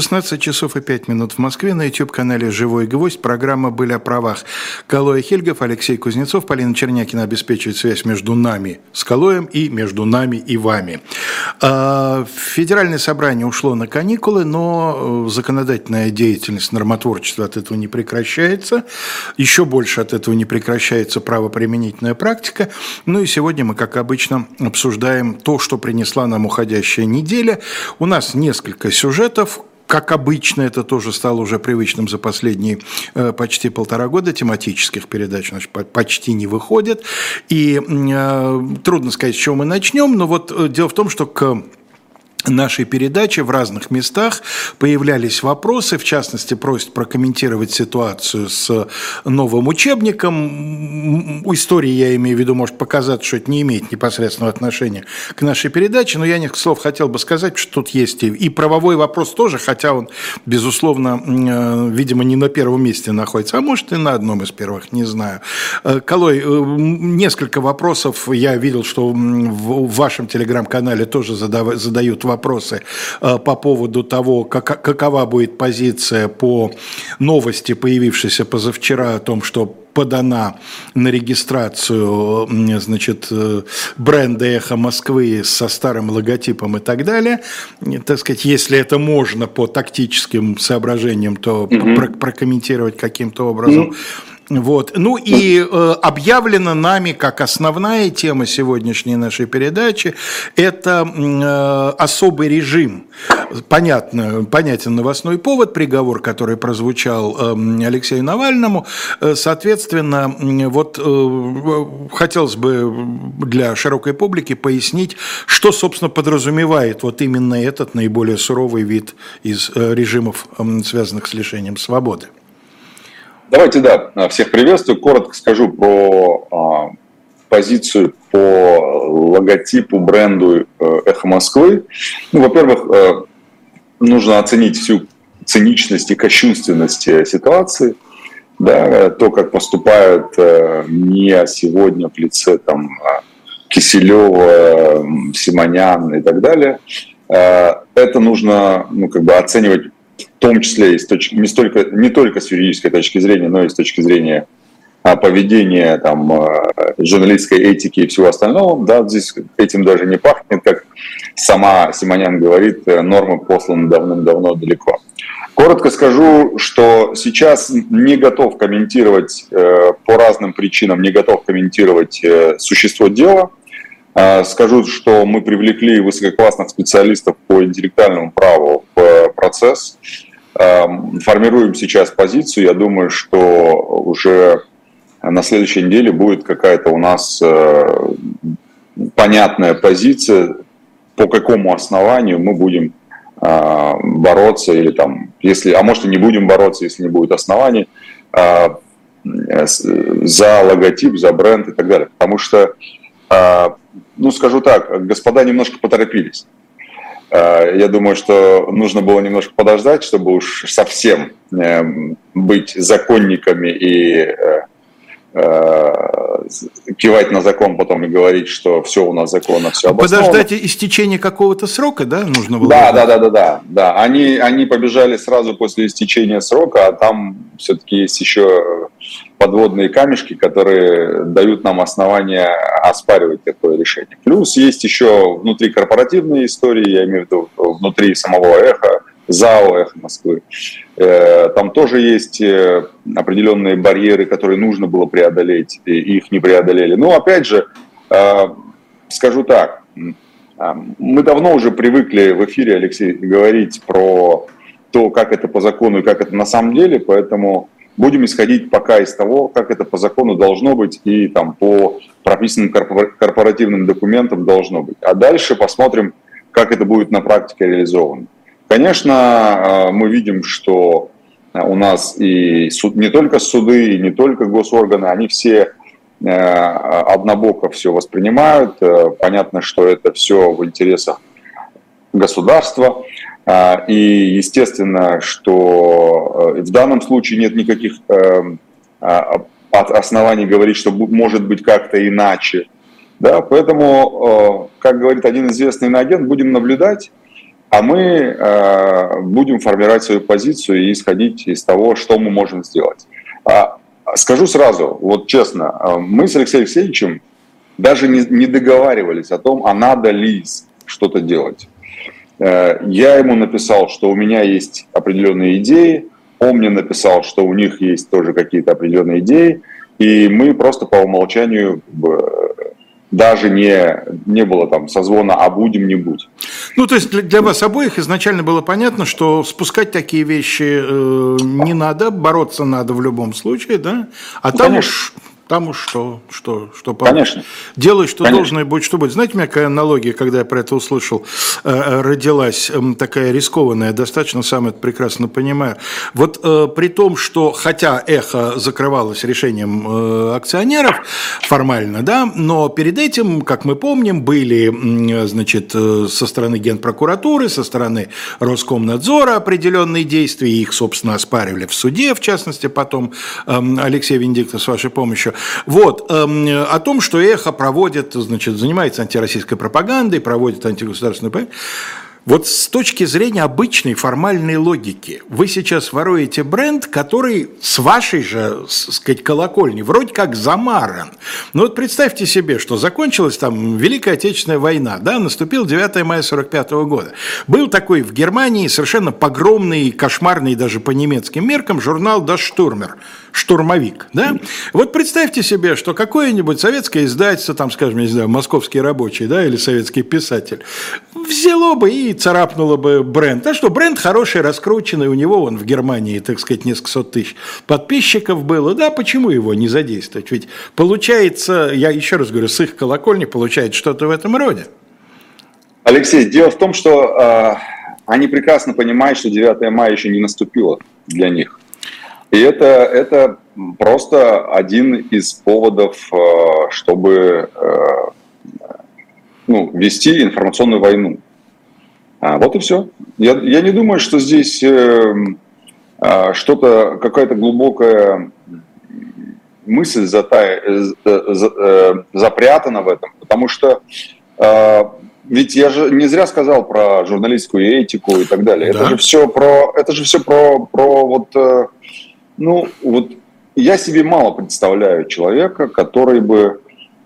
16 часов и 5 минут в Москве. На YouTube-канале «Живой гвоздь» программа «Были о правах». Калой Хельгов, Алексей Кузнецов, Полина Чернякина обеспечивает связь между нами с Калоем и между нами и вами. Федеральное собрание ушло на каникулы, но законодательная деятельность, нормотворчество от этого не прекращается. Еще больше от этого не прекращается правоприменительная практика. Ну и сегодня мы, как обычно, обсуждаем то, что принесла нам уходящая неделя. У нас несколько сюжетов. Как обычно, это тоже стало уже привычным за последние почти 1,5 года. Тематических передач почти не выходит. И трудно сказать, с чего мы начнем. Но вот дело в том, что к нашей передачи в разных местах появлялись вопросы, в частности, просят прокомментировать ситуацию с новым учебником. У истории, я имею в виду, может показаться, что это не имеет непосредственного отношения к нашей передаче, но я несколько слов хотел бы сказать, что тут есть и правовой вопрос тоже, хотя он, безусловно, видимо, не на первом месте находится, а может и на одном из первых, не знаю. Калой, несколько вопросов я видел, что в вашем телеграм-канале тоже задают вопросы по поводу того, какова будет позиция по новости, появившейся позавчера, о том, что подана на регистрацию, значит, бренда «Эхо Москвы» со старым логотипом и так далее. Так сказать, если это можно по тактическим соображениям, то прокомментировать каким-то образом. Вот. Ну и объявлено нами как основная тема сегодняшней нашей передачи – это особый режим. Понятен новостной повод, приговор, который прозвучал Алексею Навальному. Соответственно, вот хотелось бы для широкой публики пояснить, что, собственно, подразумевает вот именно этот наиболее суровый вид из режимов, связанных с лишением свободы. Давайте, всех приветствую. Коротко скажу про позицию по логотипу, бренду «Эхо Москвы». Ну, во-первых, нужно оценить всю циничность и кощунственность ситуации. Да, то, как поступают не сегодня в лице Киселева, Симонян и так далее. Это нужно оценивать в том числе не только с юридической точки зрения, но и с точки зрения поведения, журналистской этики и всего остального. Да, здесь этим даже не пахнет, как сама Симонян говорит, нормы посланы давным-давно далеко. Коротко скажу, что сейчас не готов комментировать по разным причинам, не готов комментировать существо дела. Скажу, что мы привлекли высококлассных специалистов по интеллектуальному праву в процесс. Формируем сейчас позицию. Я думаю, что уже на следующей неделе будет какая-то у нас понятная позиция, по какому основанию мы будем бороться, или а может и не будем бороться, если не будет оснований, за логотип, за бренд и так далее. Потому что, скажу так, господа немножко поторопились. Я думаю, что нужно было немножко подождать, чтобы уж совсем быть законниками и кивать на закон потом и говорить, что все у нас законно, все обосновано. Подождать истечения какого-то срока, да, нужно было? Да. Они побежали сразу после истечения срока, а там все-таки есть еще подводные камешки, которые дают нам основания оспаривать такое решение. Плюс есть еще внутрикорпоративные истории, я имею в виду внутри самого «Эхо», ЗАО «Эхо Москвы». Там тоже есть определенные барьеры, которые нужно было преодолеть, и их не преодолели. Но опять же, скажу так, мы давно уже привыкли в эфире, Алексей, говорить про то, как это по закону и как это на самом деле, поэтому будем исходить пока из того, как это по закону должно быть и по прописанным корпоративным документам должно быть. А дальше посмотрим, как это будет на практике реализовано. Конечно, мы видим, что у нас и не только суды, и не только госорганы, они все однобоко все воспринимают. Понятно, что это все в интересах государства. И естественно, что в данном случае нет никаких оснований говорить, что может быть как-то иначе. Да, поэтому, как говорит один известный иноагент, будем наблюдать. а мы будем формировать свою позицию и исходить из того, что мы можем сделать. Скажу сразу, вот честно, мы с Алексеем Алексеевичем даже не договаривались о том, а надо ли что-то делать. Я ему написал, что у меня есть определенные идеи, он мне написал, что у них есть тоже какие-то определенные идеи, и мы просто по умолчанию даже не было там созвона «а будем, не будь». Ну, то есть для вас обоих изначально было понятно, что спускать такие вещи не надо, бороться надо в любом случае, да? А ну, там уж что Конечно. Делай, что должно, и будь, что будет. Знаете, у меня какая аналогия, когда я про это услышал, родилась такая рискованная, достаточно, сам это прекрасно понимаю. Вот при том, что, хотя «Эхо» закрывалось решением акционеров формально, да, но перед этим, как мы помним, были, значит, со стороны Генпрокуратуры, со стороны Роскомнадзора определенные действия, их, собственно, оспаривали в суде, в частности, потом Алексей Венедиктов с вашей помощью. Вот, о том, что «Эхо» проводит, значит, занимается антироссийской пропагандой, проводит антигосударственную пропаганду. Вот с точки зрения обычной формальной логики, вы сейчас воруете бренд, который с вашей же, так сказать, колокольни вроде как замаран. Но вот представьте себе, что закончилась там Великая Отечественная война, да, наступил 9 мая 1945 года. Был такой в Германии совершенно погромный, кошмарный даже по немецким меркам журнал «Das Stürmer», «Штурмовик», да? Вот представьте себе, что какое-нибудь советское издательство, там, скажем, не знаю, «Московский рабочий», да, или «Советский писатель», взяло бы и царапнуло бы бренд. А что, бренд хороший, раскрученный, у него вон в Германии, так сказать, несколько сот тысяч подписчиков было. Да, почему его не задействовать? Ведь получается, я еще раз говорю, с их колокольни получается что-то в этом роде. Алексей, дело в том, что они прекрасно понимают, что 9 мая еще не наступило для них. И это просто один из поводов, чтобы вести информационную войну. Вот и все. Я не думаю, что здесь что-то, какая-то глубокая мысль запрятана в этом, потому что ведь я же не зря сказал про журналистскую этику и так далее. Да. Это же все про я себе мало представляю человека, который бы,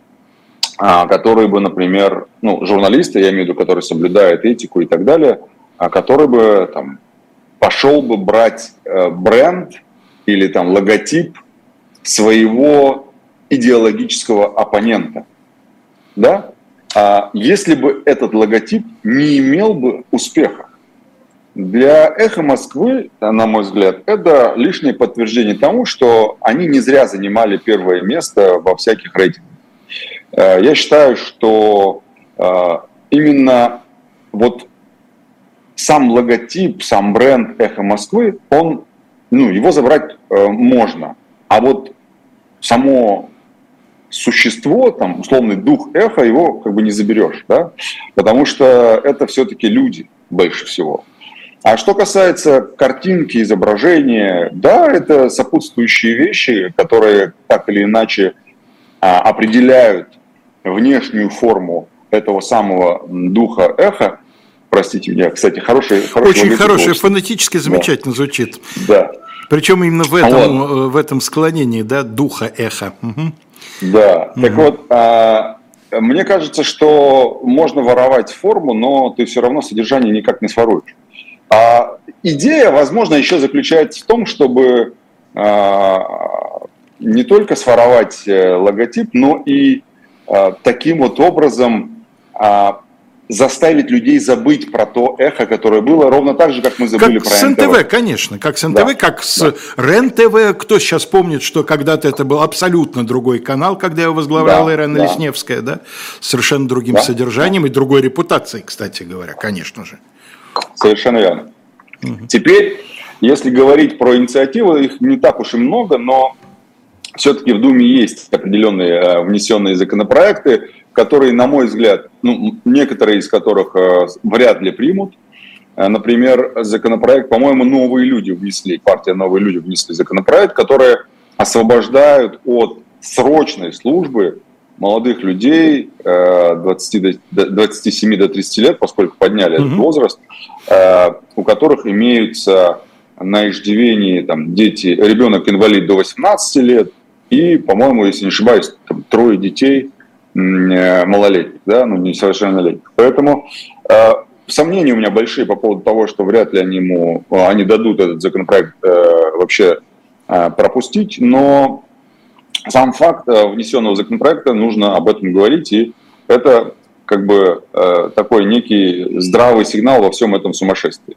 например, журналиста, я имею в виду, который соблюдает этику и так далее, который бы там пошел бы брать бренд или там логотип своего идеологического оппонента, да? Если бы этот логотип не имел бы успеха. Для «Эхо Москвы», на мой взгляд, это лишнее подтверждение тому, что они не зря занимали первое место во всяких рейтингах. Я считаю, что именно вот сам логотип, сам бренд «Эхо Москвы», его забрать можно. А вот само существо, там, условный дух «Эхо», его как бы не заберешь, да? Потому что это все-таки люди больше всего. А что касается картинки, изображения, да, это сопутствующие вещи, которые так или иначе определяют внешнюю форму этого самого духа «Эхо». Простите меня, кстати, очень хороший, фонетически замечательно звучит. Да. Причем именно в этом склонении, да, духа «Эхо». Угу. Да, так вот, мне кажется, что можно воровать форму, но ты все равно содержание никак не своруешь. Идея, возможно, еще заключается в том, чтобы не только своровать логотип, но и таким вот образом заставить людей забыть про то «Эхо», которое было, ровно так же, как мы забыли как про НТВ. Как с НТВ, конечно, как с НТВ, да, как с РЕН-ТВ. Кто сейчас помнит, что когда-то это был абсолютно другой канал, когда его возглавляла Ирина Лесневская, да? Совершенно другим содержанием и другой репутацией, кстати говоря, конечно же. Совершенно верно. Угу. Теперь, если говорить про инициативы, их не так уж и много, но все-таки в Думе есть определенные внесенные законопроекты, которые, на мой взгляд, некоторые из которых вряд ли примут. Например, законопроект, по-моему, «Новые люди» внесли, партия «Новые люди» внесли законопроект, который освобождают от срочной службы молодых людей 27 до 30 лет, поскольку подняли этот возраст, у которых имеются на иждивении там, ребенок-инвалид до 18 лет и, по-моему, если не ошибаюсь, там, 3 детей малолетних, да, несовершеннолетних. Поэтому сомнения у меня большие по поводу того, что вряд ли они дадут этот законопроект вообще пропустить, но сам факт внесенного законопроекта, нужно об этом говорить, и это как бы такой некий здравый сигнал во всем этом сумасшествии.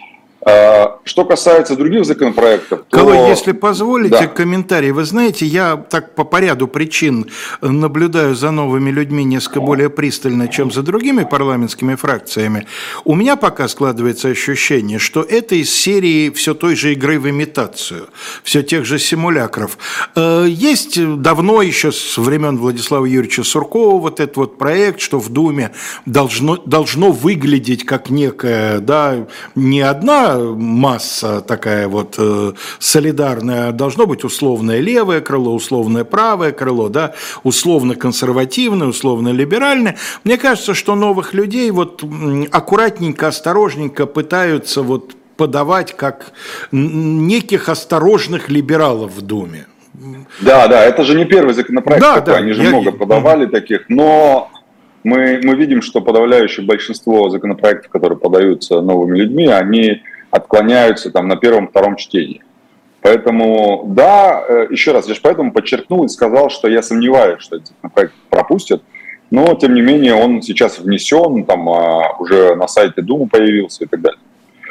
Что касается других законопроектов, то... Калой, если позволите, комментарий. Вы знаете, я так по ряду причин наблюдаю за новыми людьми несколько более пристально, чем за другими парламентскими фракциями. У меня пока складывается ощущение, что это из серии все той же игры в имитацию, все тех же симулякров. Есть давно, еще с времен Владислава Юрьевича Суркова, вот этот вот проект, что в Думе должно выглядеть как некая, да, не одна масса такая вот солидарная, должно быть условное левое крыло, условное правое крыло, да, условно консервативное, условно либеральное. Мне кажется, что новых людей вот аккуратненько, осторожненько пытаются вот подавать как неких осторожных либералов в Думе. Да, это же не первый законопроект такой, они же много подавали таких, но мы видим, что подавляющее большинство законопроектов, которые подаются новыми людьми, они отклоняются там на первом-втором чтении. Поэтому, еще раз, я же поэтому подчеркнул и сказал, что я сомневаюсь, что этот законопроект пропустят, но, тем не менее, он сейчас внесен, там уже на сайте Думы появился и так далее.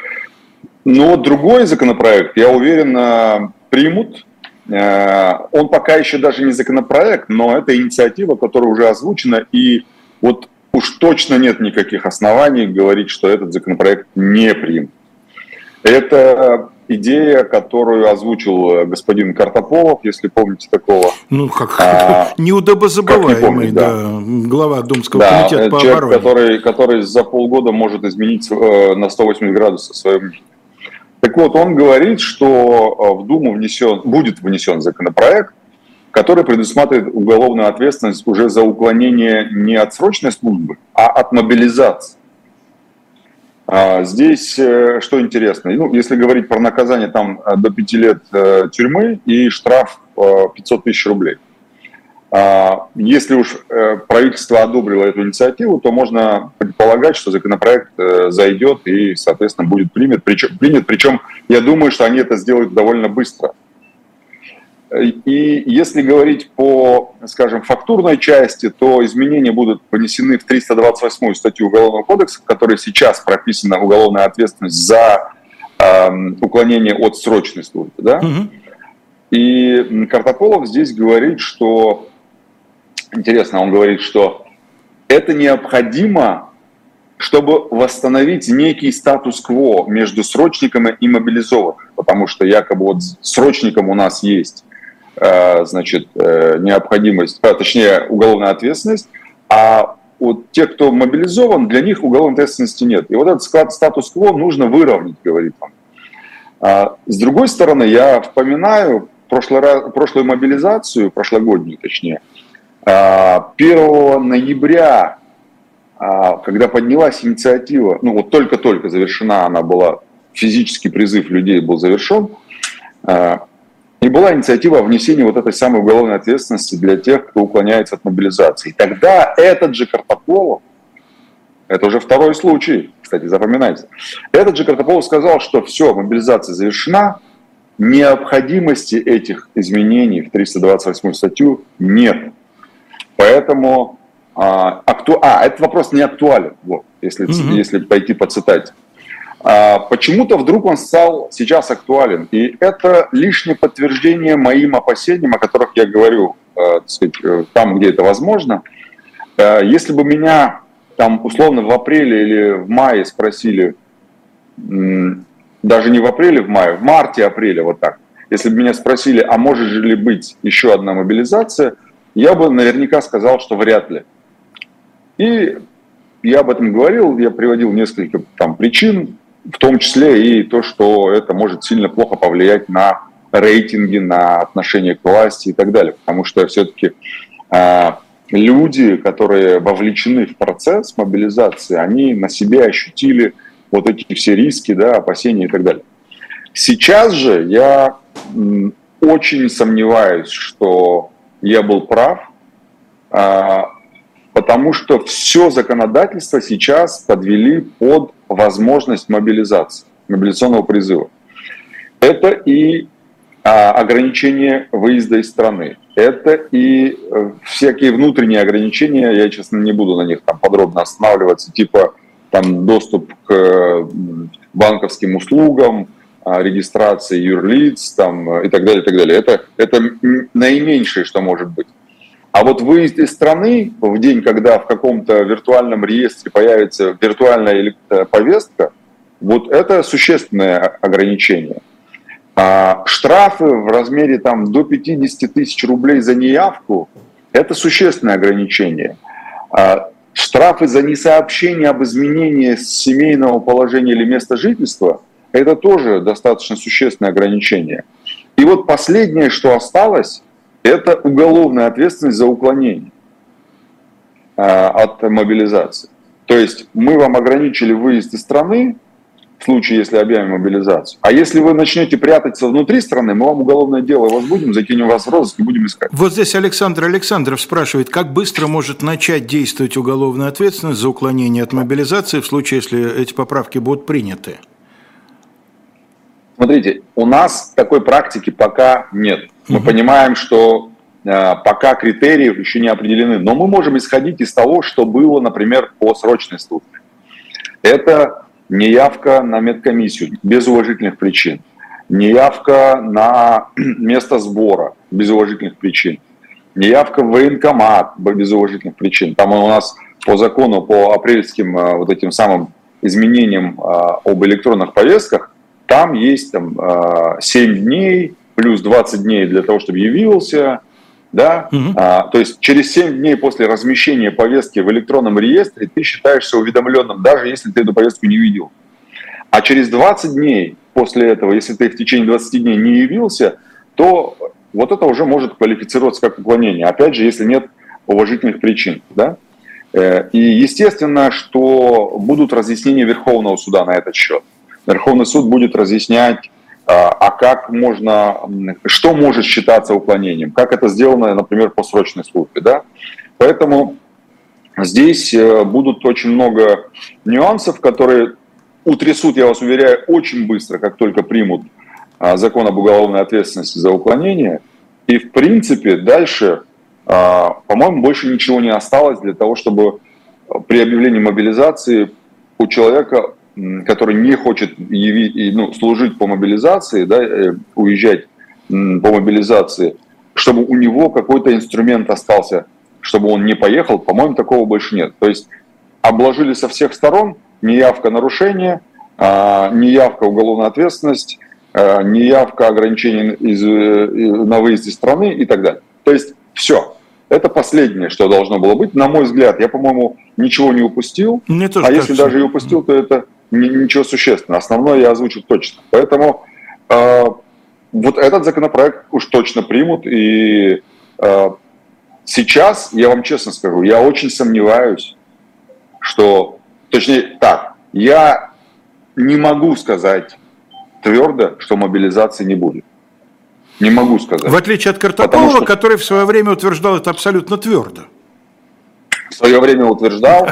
Но другой законопроект, я уверен, примут. Он пока еще даже не законопроект, но это инициатива, которая уже озвучена, и вот уж точно нет никаких оснований говорить, что этот законопроект не примут. Это идея, которую озвучил господин Картополов, если помните такого. Ну, неудобозабываемый, глава Думского комитета по обороне. Человек, который за полгода может изменить на 180 градусов свое мнение. Так вот, он говорит, что в Думу будет внесен законопроект, который предусматривает уголовную ответственность уже за уклонение не от срочной службы, а от мобилизации. Здесь что интересно, если говорить про наказание, там до 5 лет тюрьмы и штраф 500 тысяч рублей. Если уж правительство одобрило эту инициативу, то можно предполагать, что законопроект зайдет и, соответственно, будет принят. Причем я думаю, что они это сделают довольно быстро. И если говорить по, скажем, фактурной части, то изменения будут понесены в 328-ю статью Уголовного кодекса, в которой сейчас прописана уголовная ответственность за уклонение от срочной службы. Да? И Картополов здесь говорит, что, интересно, он говорит, что это необходимо, чтобы восстановить некий статус-кво между срочниками и мобилизованными, потому что якобы вот срочникам у нас есть необходимость, точнее, уголовная ответственность, а вот те, кто мобилизован, для них уголовной ответственности нет. И вот этот статус-кво нужно выровнять, говорит он. С другой стороны, я вспоминаю прошлую мобилизацию, прошлогоднюю точнее, 1 ноября, когда поднялась инициатива, вот только-только завершена она была, физический призыв людей был завершен, и была инициатива о внесении вот этой самой уголовной ответственности для тех, кто уклоняется от мобилизации. И тогда этот же Картополов, это уже второй случай, кстати, запоминайте, этот же Картополов сказал, что все, мобилизация завершена, необходимости этих изменений в 328 статью нет. Поэтому этот вопрос не актуален, если пойти по цитате. Почему-то вдруг он стал сейчас актуален. И это лишнее подтверждение моим опасениям, о которых я говорю, там, где это возможно. Если бы меня там условно в апреле или в мае спросили, даже не в апреле, в мае, в марте-апреле, вот так, если бы меня спросили, а может ли быть еще одна мобилизация, я бы наверняка сказал, что вряд ли. И я об этом говорил, я приводил несколько там причин, в том числе и то, что это может сильно плохо повлиять на рейтинги, на отношение к власти и так далее. Потому что все-таки люди, которые вовлечены в процесс мобилизации, они на себе ощутили вот эти все риски, да, опасения и так далее. Сейчас же я очень сомневаюсь, что я был прав, потому что все законодательство сейчас подвели под возможность мобилизации, мобилизационного призыва. Это и ограничение выезда из страны, это и всякие внутренние ограничения, я, честно, не буду на них там подробно останавливаться, типа там доступ к банковским услугам, регистрации юрлиц там, и так далее, и так далее. Это наименьшее, что может быть. А вот выезд из страны в день, когда в каком-то виртуальном реестре появится виртуальная повестка, вот это существенное ограничение. Штрафы в размере там, до 50 тысяч рублей за неявку – это существенное ограничение. Штрафы за несообщение об изменении семейного положения или места жительства – это тоже достаточно существенное ограничение. И вот последнее, что осталось, это уголовная ответственность за уклонение от мобилизации. То есть мы вам ограничили выезд из страны, в случае, если объявим мобилизацию. А если вы начнете прятаться внутри страны, мы вам уголовное дело возбудим, закинем вас в розыск и будем искать. Вот здесь Александр Александров спрашивает, как быстро может начать действовать уголовная ответственность за уклонение от мобилизации в случае, если эти поправки будут приняты? Смотрите, у нас такой практики пока нет. Мы понимаем, что пока критерии еще не определены, но мы можем исходить из того, что было, например, по срочной службе. Это неявка на медкомиссию без уважительных причин, неявка на место сбора без уважительных причин, неявка в военкомат без уважительных причин. Там у нас по закону, по апрельским вот этим самым изменениям об электронных повестках, там есть там, 7 дней плюс 20 дней для того, чтобы явился. Да? То есть через 7 дней после размещения повестки в электронном реестре ты считаешься уведомленным, даже если ты эту повестку не видел. А через 20 дней после этого, если ты в течение 20 дней не явился, то вот это уже может квалифицироваться как уклонение. Опять же, если нет уважительных причин. Да? И естественно, что будут разъяснения Верховного суда на этот счет. Верховный суд будет разъяснять, а как можно, что может считаться уклонением, как это сделано, например, по срочной службе. Да? Поэтому здесь будут очень много нюансов, которые утрясут, я вас уверяю, очень быстро, как только примут закон об уголовной ответственности за уклонение. И, в принципе, дальше, по-моему, больше ничего не осталось для того, чтобы при объявлении мобилизации у человека, который не хочет служить по мобилизации, да, уезжать по мобилизации, чтобы у него какой-то инструмент остался, чтобы он не поехал, по-моему, такого больше нет. То есть обложили со всех сторон, неявка нарушение, неявка уголовная ответственность, неявка ограничений на выезд из страны и так далее. То есть все. Это последнее, что должно было быть. На мой взгляд, я, по-моему, ничего не упустил. А если даже и упустил, то это ничего существенного. Основное я озвучу точно. Поэтому вот этот законопроект уж точно примут. И сейчас, я вам честно скажу, я очень сомневаюсь, что... Точнее так, я не могу сказать твердо, что мобилизации не будет. Не могу сказать. В отличие от Картополова, который в свое время утверждал это абсолютно твердо. В свое время утверждал,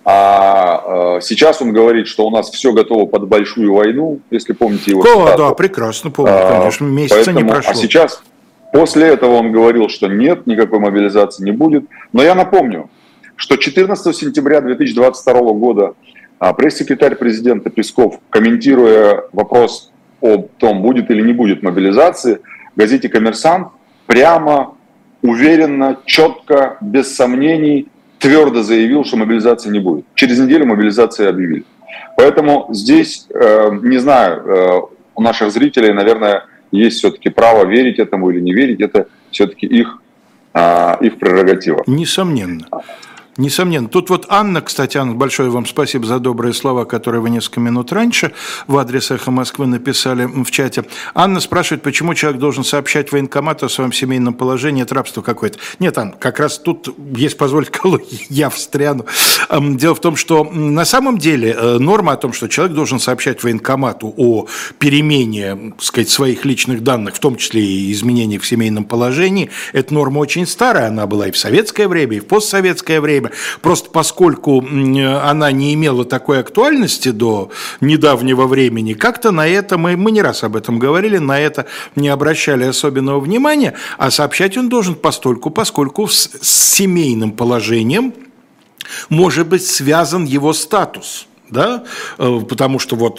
а сейчас он говорит, что у нас все готово под большую войну, если помните его цитату. Да, прекрасно помню, конечно, месяца не прошло. А сейчас, после этого он говорил, что нет, никакой мобилизации не будет. Но я напомню, что 14 сентября 2022 года пресс-секретарь президента Песков, комментируя вопрос о том, будет или не будет мобилизации, в газете «Коммерсант» прямо, уверенно, четко, без сомнений, твердо заявил, что мобилизации не будет. Через неделю мобилизации объявили. Поэтому здесь, не знаю, у наших зрителей, наверное, есть все-таки право верить этому или не верить. Это все-таки их прерогатива. Несомненно. Несомненно. Тут вот Анна, кстати, Анна, большое вам спасибо за добрые слова, которые вы несколько минут раньше в адрес «Эхо Москвы» написали в чате. Анна спрашивает, почему человек должен сообщать военкомату о своем семейном положении, это рабство какое-то. Нет, Анна, как раз тут, если позволить, я встряну. Дело в том, что на самом деле норма о том, что человек должен сообщать военкомату о перемене, так сказать, своих личных данных, в том числе и изменениях в семейном положении, эта норма очень старая, она была и в советское время, и в постсоветское время. Просто поскольку она не имела такой актуальности до недавнего времени, как-то на это, мы не раз об этом говорили, на это не обращали особенного внимания, а сообщать он должен постольку, поскольку с семейным положением может быть связан его статус. Да? Потому что вот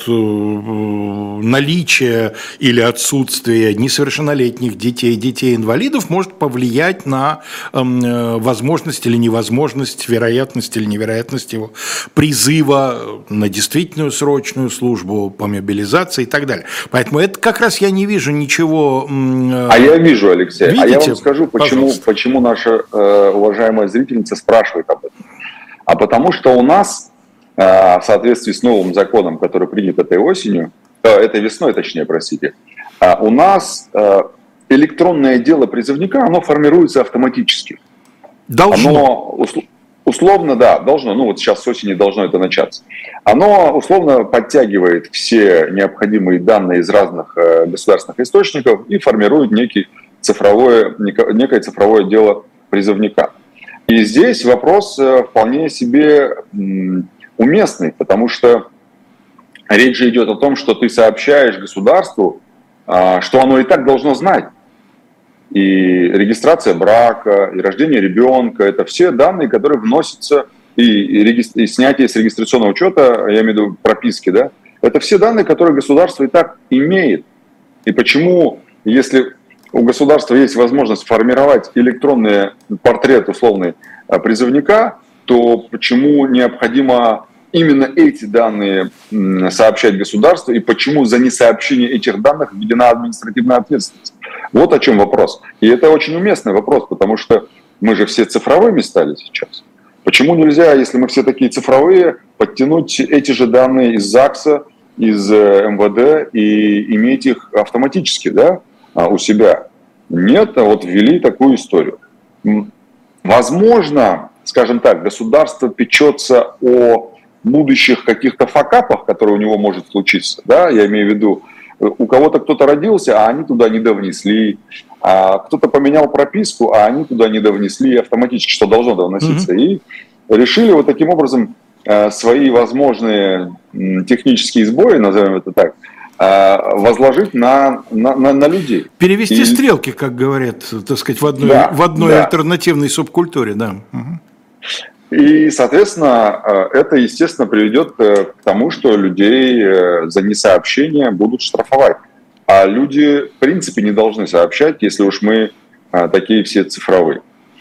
наличие или отсутствие несовершеннолетних детей, детей-инвалидов может повлиять на возможность или невозможность, вероятность или невероятность его призыва на действительную срочную службу по мобилизации и так далее. Поэтому это как раз я не вижу ничего... А я вижу, Алексей. Видите? А я вам скажу, почему наша уважаемая зрительница спрашивает об этом. А потому что у нас в соответствии с новым законом, который принят этой весной, простите, у нас электронное дело призывника, оно формируется автоматически. Должно. Оно условно, да, должно, вот сейчас с осени должно это начаться. Оно условно подтягивает все необходимые данные из разных государственных источников и формирует некое цифровое дело призывника. И здесь вопрос вполне себе уместный, потому что речь же идет о том, что ты сообщаешь государству, что оно и так должно знать. И регистрация брака, и рождение ребенка – это все данные, которые вносятся, и снятие с регистрационного учета, я имею в виду прописки, да, это все данные, которые государство и так имеет. И почему, если у государства есть возможность формировать электронный портрет условный призывника, то почему необходимо именно эти данные сообщать государству и почему за несообщение этих данных введена административная ответственность? Вот о чем вопрос. И это очень уместный вопрос, потому что мы же все цифровыми стали сейчас. Почему нельзя, если мы все такие цифровые, подтянуть эти же данные из ЗАГСа, из МВД и иметь их автоматически, да, у себя? Нет, а вот ввели такую историю. Возможно, скажем так, государство печется о будущих каких-то факапах, которые у него может случиться, да, я имею в виду, у кого-то кто-то родился, а они туда не довнесли, а кто-то поменял прописку, а они туда не довнесли автоматически, что должно довноситься, и решили вот таким образом свои возможные технические сбои, назовем это так, возложить на людей. Перевести стрелки, как говорят, так сказать, в одной альтернативной субкультуре, да. И, соответственно, это, естественно, приведет к тому, что людей за несообщение будут штрафовать. А люди, в принципе, не должны сообщать, если уж мы такие все цифровые.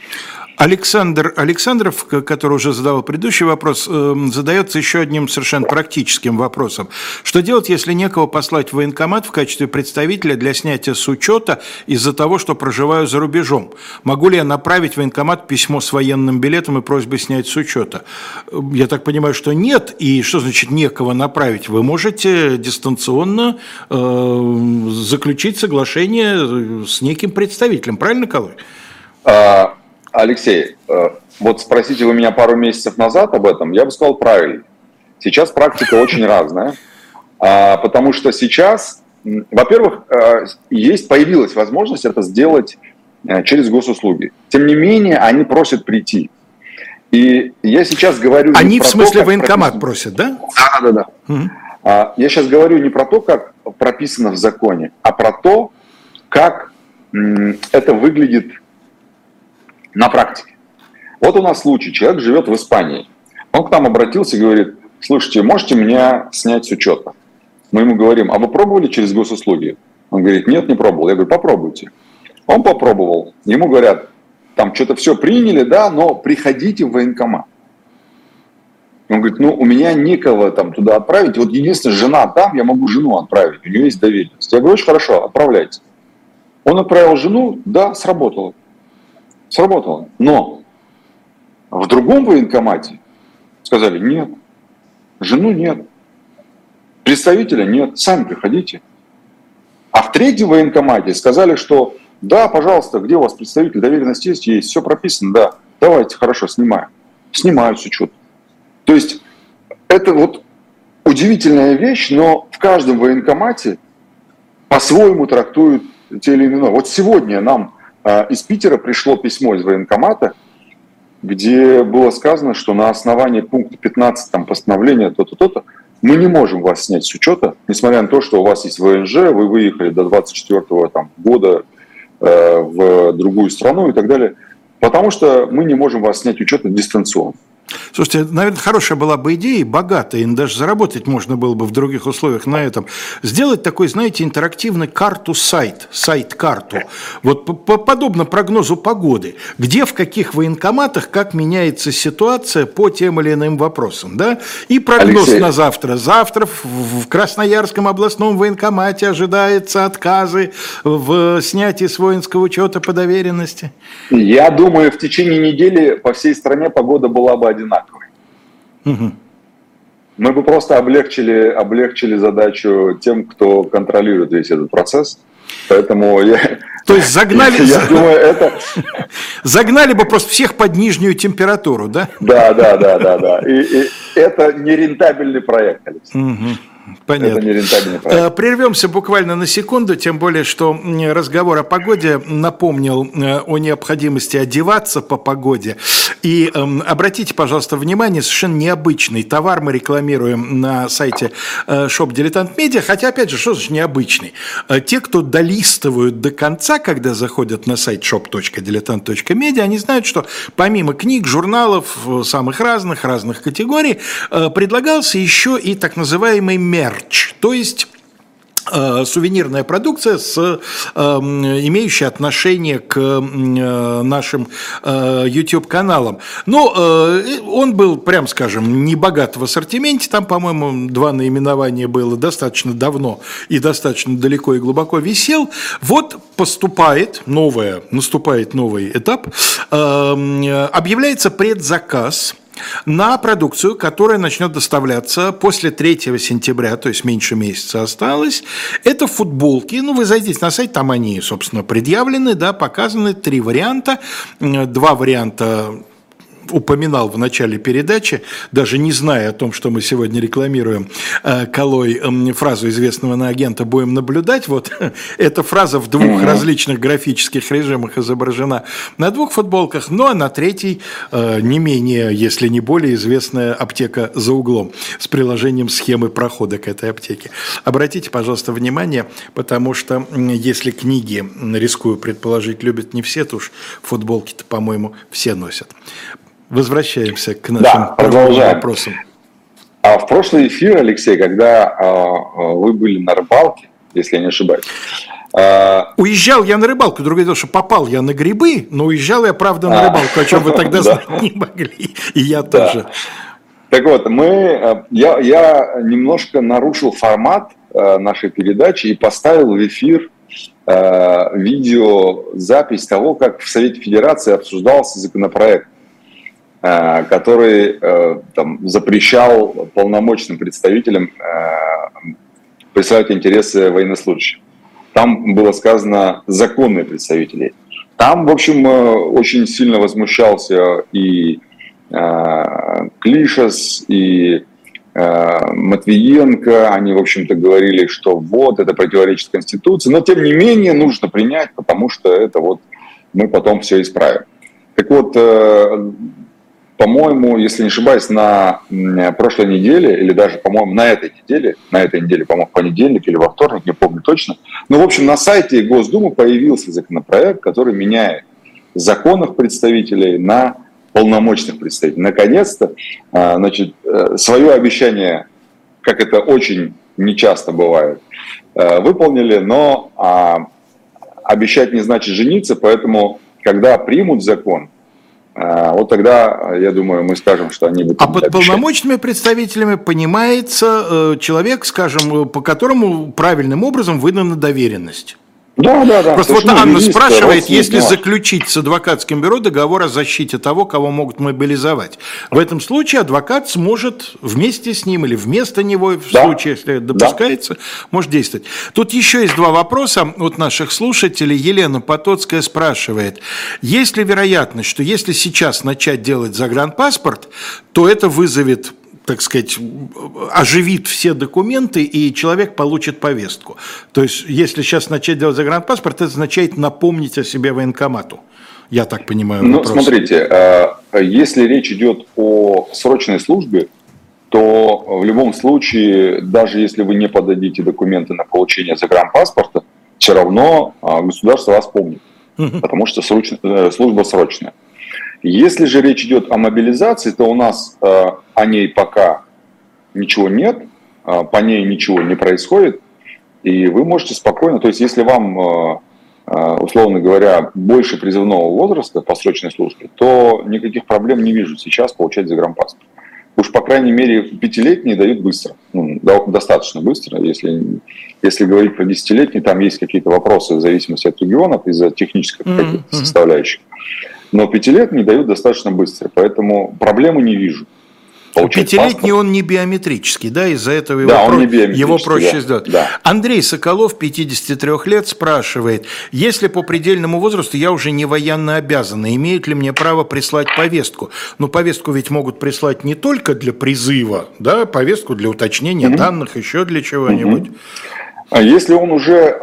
Александров, который уже задавал предыдущий вопрос, задается еще одним совершенно практическим вопросом. Что делать, если некого послать в военкомат в качестве представителя для снятия с учета из-за того, что проживаю за рубежом? Могу ли я направить в военкомат письмо с военным билетом и просьбой снять с учета? Я так понимаю, что нет. И что значит некого направить? Вы можете дистанционно заключить соглашение с неким представителем. Правильно, Калой? Алексей, вот спросите вы меня пару месяцев назад об этом, я бы сказал правильно. Сейчас практика очень разная, потому что сейчас, во-первых, появилась возможность это сделать через госуслуги. Тем не менее, они просят прийти. И я сейчас говорю... Они в смысле военкомат просят, да? Да. Угу. Я сейчас говорю не про то, как прописано в законе, а про то, как это выглядит на практике. Вот у нас случай. Человек живет в Испании. Он к нам обратился и говорит: слушайте, можете меня снять с учета? Мы ему говорим: а вы пробовали через госуслуги? Он говорит: нет, не пробовал. Я говорю: попробуйте. Он попробовал. Ему говорят: там что-то все приняли, да, но приходите в военкомат. Он говорит: у меня некого там туда отправить. Вот единственная жена там, я могу жену отправить. У нее есть доверенность. Я говорю: очень хорошо, отправляйте. Он отправил жену, да, сработало. Но В другом военкомате сказали: нет, жену нет, представителя нет, сами приходите. А в третьем военкомате сказали, что да, пожалуйста, где у вас представитель, доверенность есть, все прописано, да, давайте, хорошо, снимаем. Снимают с учета. То есть это вот удивительная вещь, но в каждом военкомате по-своему трактуют те или иные. Вот сегодня нам из Питера пришло письмо из военкомата, где было сказано, что на основании пункта 15 постановления то-то, то-то, мы не можем вас снять с учета, несмотря на то, что у вас есть ВНЖ, вы выехали до 24 года в другую страну и так далее, потому что мы не можем вас снять учета дистанционно. Слушайте, наверное, хорошая была бы идея, богатая, и даже заработать можно было бы в других условиях на этом. Сделать такой, знаете, интерактивный сайт-карту, вот подобно прогнозу погоды, где в каких военкоматах, как меняется ситуация по тем или иным вопросам, да? И прогноз Алексей. На завтра. Завтра в Красноярском областном военкомате ожидаются отказы в снятии с воинского учета по доверенности. Я думаю, в течение недели по всей стране погода была бы одинаковой. Угу. Мы бы просто облегчили задачу тем, кто контролирует весь этот процесс. Поэтому То есть загнали бы просто всех под нижнюю температуру, да? Да. И это нерентабельный проект, Алексей. Угу. Понятно. Это нерентабельный проект. Прервемся буквально на секунду, тем более, что разговор о погоде напомнил о необходимости одеваться по погоде. И обратите, пожалуйста, внимание, совершенно необычный товар мы рекламируем на сайте Shop Dilettant Media, хотя, опять же, что значит необычный? Те, кто долистывают до конца, когда заходят на сайт shop.diletant.media, они знают, что помимо книг, журналов самых разных категорий, предлагался еще и так называемый мерч, то есть сувенирная продукция, имеющая отношение к нашим YouTube-каналам. Но он был, прям скажем, не богат в ассортименте, там, по-моему, 2 наименования было, достаточно давно и достаточно далеко и глубоко висел. Вот наступает новый этап, объявляется предзаказ на продукцию, которая начнет доставляться после 3 сентября, то есть меньше месяца осталось. Это футболки, вы зайдите на сайт, там они, собственно, предъявлены, да, показаны 3 варианта, 2 варианта упоминал в начале передачи, даже не зная о том, что мы сегодня рекламируем Калой фразу известного агента «Будем наблюдать». Вот эта фраза в 2 различных графических режимах изображена на 2 футболках, ну а на 3 не менее, если не более известная аптека за углом с приложением схемы прохода к этой аптеке. Обратите, пожалуйста, внимание, потому что если книги, рискую предположить, любят не все, то уж футболки-то, по-моему, все носят. Возвращаемся к нашим вопросам. А в прошлый эфир, Алексей, когда вы были на рыбалке, если я не ошибаюсь. Уезжал я на рыбалку, другое дело, что попал я на грибы, но уезжал я, правда, на рыбалку, о чем вы тогда знать не могли, и я тоже. Так вот, я немножко нарушил формат нашей передачи и поставил в эфир видеозапись того, как в Совете Федерации обсуждался законопроект, который запрещал полномочным представителям представлять интересы военнослужащих. Там было сказано «законные представители». Там, в общем, очень сильно возмущался и Клишес, и Матвиенко. Они, в общем-то, говорили, что вот, это противоречит Конституции. Но, тем не менее, нужно принять, потому что это вот мы потом все исправим. Так вот, по-моему, если не ошибаюсь, на прошлой неделе, или даже, по-моему, на этой неделе, по-моему, в понедельник или во вторник, не помню точно, но, в общем, на сайте Госдумы появился законопроект, который меняет законных представителей на полномочных представителей. Наконец-то, свое обещание, как это очень нечасто бывает, выполнили, но обещать не значит жениться, поэтому, когда примут закон, вот тогда, я думаю, мы скажем, что они будут... А под полномочными представителями понимается человек, скажем, по которому правильным образом выдана доверенность. Да. Просто вот Анна спрашивает, если заключить с адвокатским бюро договор о защите того, кого могут мобилизовать. В этом случае адвокат сможет вместе с ним или вместо него, в случае, если допускается, может действовать. Тут еще есть два вопроса от наших слушателей. Елена Потоцкая спрашивает, есть ли вероятность, что если сейчас начать делать загранпаспорт, то это вызовет, так сказать, оживит все документы, и человек получит повестку. То есть, если сейчас начать делать загранпаспорт, это означает напомнить о себе военкомату. Я так понимаю вопрос. Ну, смотрите, если речь идет о срочной службе, то в любом случае, даже если вы не подадите документы на получение загранпаспорта, все равно государство вас помнит, потому что служба срочная. Если же речь идет о мобилизации, то у нас о ней пока ничего нет, по ней ничего не происходит, и вы можете спокойно, то есть если вам, условно говоря, больше призывного возраста по срочной службе, то никаких проблем не вижу сейчас получать загранпаспорт. Уж, по крайней мере, 5-летние дают быстро, достаточно быстро. Если говорить про 10-летние, там есть какие-то вопросы в зависимости от регионов, из-за технических составляющих. Но 5-летний дают достаточно быстро, поэтому проблемы не вижу. 5-летний он не биометрический, да, из-за этого его проще сделать. Да. Андрей Соколов, 53 лет, спрашивает, если по предельному возрасту я уже не военно обязан, имеет ли мне право прислать повестку? Ну, повестку ведь могут прислать не только для призыва, да, повестку для уточнения данных, еще для чего-нибудь. А если он уже...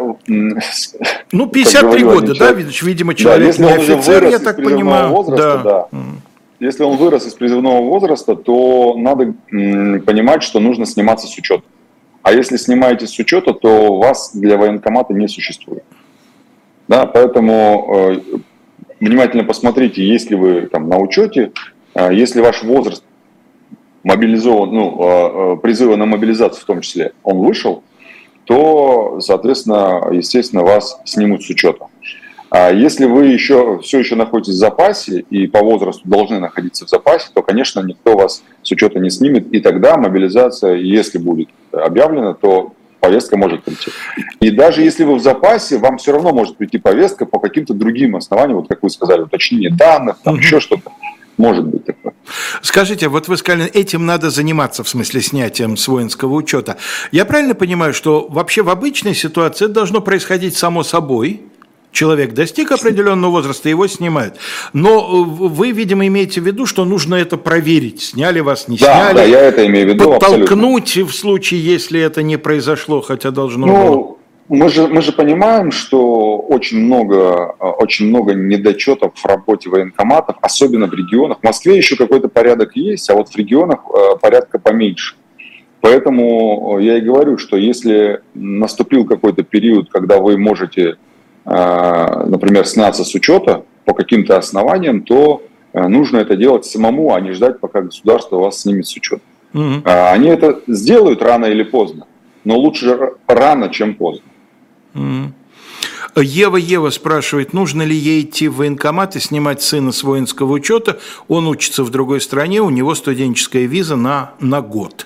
53 года, да, видимо, человек не офицер, я так понимаю. Возраста, да. Если он вырос из призывного возраста, то надо понимать, что нужно сниматься с учета. А если снимаетесь с учета, то вас для военкомата не существует. Да, поэтому внимательно посмотрите, есть ли вы там на учете, если ваш возраст мобилизован, призыва на мобилизацию в том числе, он вышел, то, соответственно, естественно, вас снимут с учета. А если вы все еще находитесь в запасе и по возрасту должны находиться в запасе, то, конечно, никто вас с учета не снимет, и тогда мобилизация, если будет объявлена, то повестка может прийти. И даже если вы в запасе, вам все равно может прийти повестка по каким-то другим основаниям, вот как вы сказали, уточнение данных, там еще что-то. Может быть такое. Скажите, вот вы сказали, этим надо заниматься, в смысле снятием с воинского учета. Я правильно понимаю, что вообще в обычной ситуации это должно происходить само собой? Человек достиг определенного возраста, его снимают. Но вы, видимо, имеете в виду, что нужно это проверить. Сняли вас, не сняли. Да, я это имею в виду. Подтолкнуть абсолютно. В случае, если это не произошло, хотя должно было. Мы же понимаем, что очень много недочетов в работе военкоматов, особенно в регионах. В Москве еще какой-то порядок есть, а вот в регионах порядка поменьше. Поэтому я и говорю, что если наступил какой-то период, когда вы можете, например, сняться с учета по каким-то основаниям, то нужно это делать самому, а не ждать, пока государство вас снимет с учета. Они это сделают рано или поздно, но лучше рано, чем поздно. Ева спрашивает, нужно ли ей идти в военкомат и снимать сына с воинского учета. Он учится в другой стране, у него студенческая виза на год.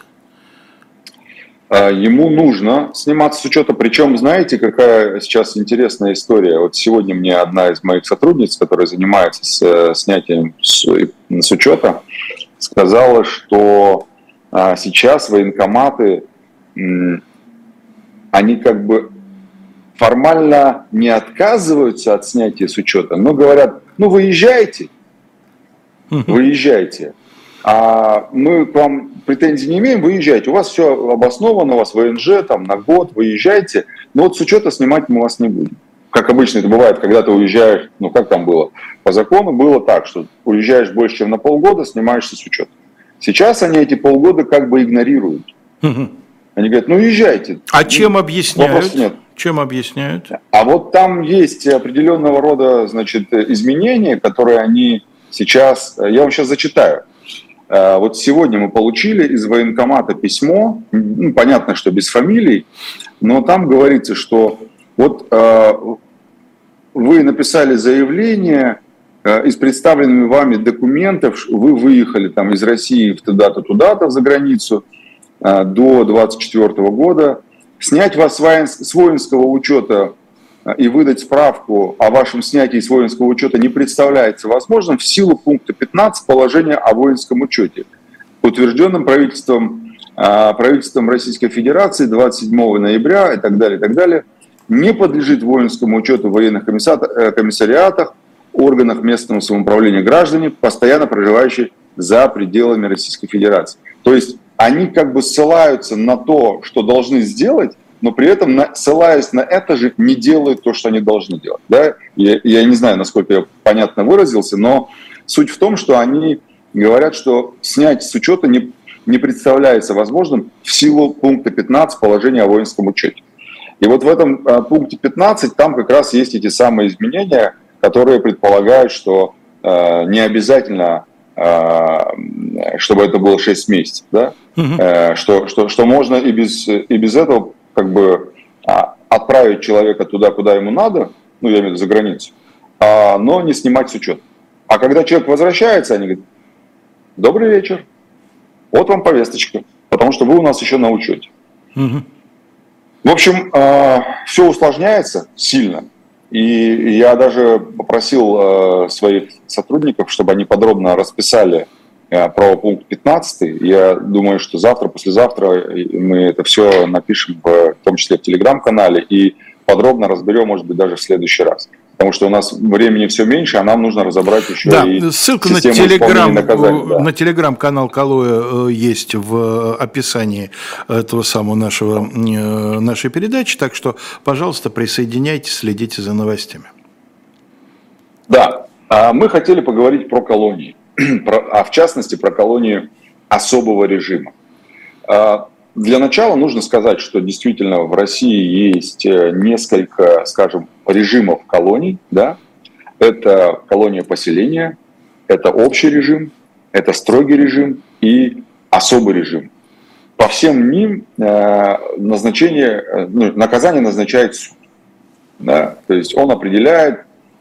Ему нужно сниматься с учета. Причем, знаете, какая сейчас интересная история. Вот сегодня мне одна из моих сотрудниц, которая занимается снятием с учета, сказала, что сейчас военкоматы, они как бы формально не отказываются от снятия с учета, но говорят, выезжайте, а мы к вам претензий не имеем, выезжайте, у вас все обосновано, у вас ВНЖ там, на год, выезжайте, но вот с учета снимать мы вас не будем. Как обычно это бывает, когда ты уезжаешь, как там было, по закону было так, что уезжаешь больше, чем на полгода, снимаешься с учета. Сейчас они эти полгода как бы игнорируют. Они говорят, езжайте. А чем объясняют? Вопросов нет. Чем объясняют? А вот там есть определенного рода, изменения, которые они сейчас... Я вам сейчас зачитаю. Вот сегодня мы получили из военкомата письмо, понятно, что без фамилий, но там говорится, что вот вы написали заявление, из представленными вами документов, вы выехали там из России туда-то за границу до 2024 года, снять вас с воинского учета и выдать справку о вашем снятии с воинского учета не представляется возможным в силу пункта 15 положения о воинском учете, утвержденным правительством Российской Федерации 27 ноября и так далее, не подлежит воинскому учету в военных комиссариатах, органах местного самоуправления граждане, постоянно проживающие за пределами Российской Федерации. То есть они как бы ссылаются на то, что должны сделать, но при этом, ссылаясь на это же, не делают то, что они должны делать. Да? Я не знаю, насколько я понятно выразился, но суть в том, что они говорят, что снять с учета не представляется возможным в силу пункта 15 положения о воинском учете. И вот в этом пункте 15 там как раз есть эти самые изменения, которые предполагают, что не обязательно, чтобы это было 6 месяцев, да? Что можно и без этого как бы отправить человека туда, куда ему надо, ну, я имею в виду за границу, но не снимать с учета. А когда человек возвращается, они говорят: добрый вечер, вот вам повесточка, потому что вы у нас еще на учете. В общем, все усложняется сильно. И я даже попросил своих сотрудников, чтобы они подробно расписали про пункт 15. Я думаю, что завтра, послезавтра мы это все напишем, в том числе в Телеграм-канале, и подробно разберем, может быть, даже в следующий раз. Потому что у нас времени все меньше, а нам нужно разобрать еще и ссылка на телеграм-канал Калоя есть в описании этого самого нашей передачи, так что, пожалуйста, присоединяйтесь, следите за новостями. Да, мы хотели поговорить про колонии, а в частности про колонии особого режима. Для начала нужно сказать, что действительно в России есть несколько, скажем, режимов колоний. Да? Это колония поселения, это общий режим, это строгий режим и особый режим. По всем ним наказание назначает суд. Да? То есть он определяет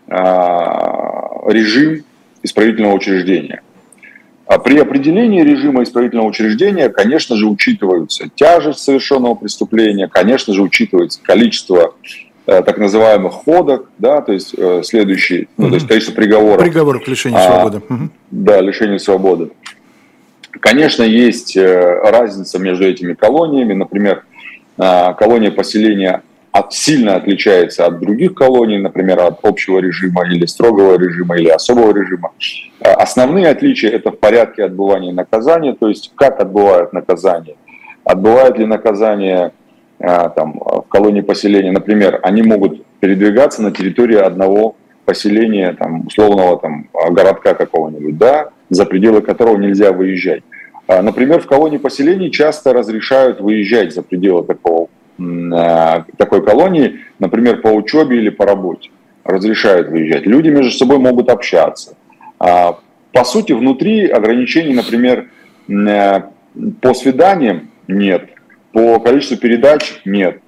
режим исправительного учреждения. А при определении режима исправительного учреждения, конечно же, учитываются тяжесть совершенного преступления, конечно же, учитывается количество так называемых ходок, да, то есть следующий, то есть количество приговоров. Приговор к лишению свободы. Да, лишению свободы. Конечно, есть разница между этими колониями. Например, колония поселения сильно отличается от других колоний, например, от общего режима или строгого режима или особого режима. Основные отличия – это в порядке отбывания наказания, то есть как отбывают наказание. Отбывают ли наказание в колонии поселения, например, они могут передвигаться на территории одного поселения, условного городка какого-нибудь, да, за пределы которого нельзя выезжать. Например, в колонии поселений часто разрешают выезжать за пределы такой колонии, например, по учебе или по работе. Разрешают выезжать. Люди между собой могут общаться. По сути, внутри ограничений, например, по свиданиям нет, по количеству передач нет.